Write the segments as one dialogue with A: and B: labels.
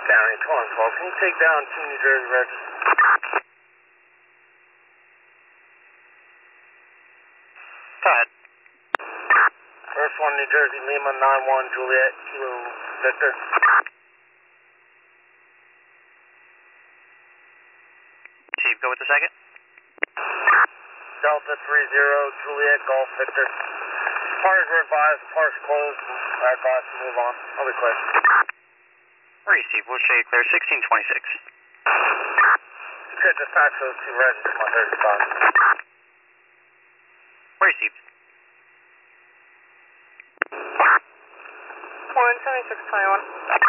A: County 12, can you take down 2 New Jersey register?
B: Go ahead.
A: First one, New Jersey, Lima 91, Juliet, Kilo Victor.
B: Chief, go with the second.
A: Delta 30, Juliet, Golf Victor. Parties were advised, the park's closed. I advise to move on. I'll be quick.
B: Receive, we'll show you clear 1626.
A: You could dispatch those 2 residents from my 35.
B: Received.
C: 7621.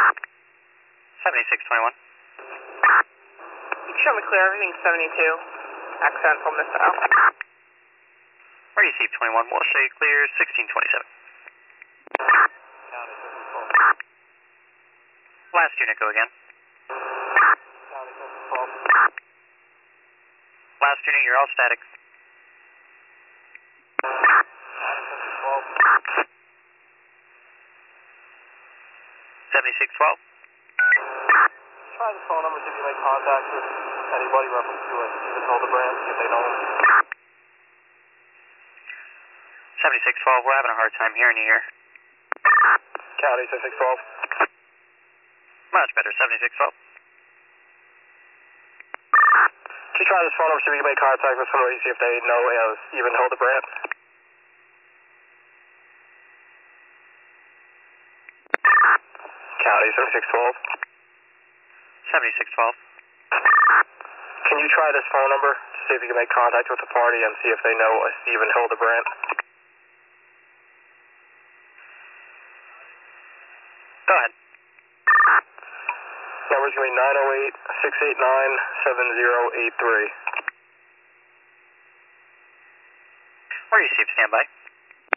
B: 7621.
C: You can show me clear, everything's 72. Accidental missile.
B: Receive 21, we'll show you clear 1627. Last unit, go again. Last unit, you're all static. 7612.
D: Try the phone number, see if you make contact with anybody reference to it, even Hildebrand, see if they know him.
B: 7612, we're having a hard time hearing you here.
D: County 7612.
B: Much better, 7612.
D: Can you try this phone number, see if you can make contact with somebody, see if they know even Hildebrand? County 7612.
B: 7612.
D: Can you try this phone number to see if you can make contact with the party and see if they know a Stephen Hildebrand?
B: Go ahead.
D: Number's going to be 908-689-7083.
B: Receive, standby.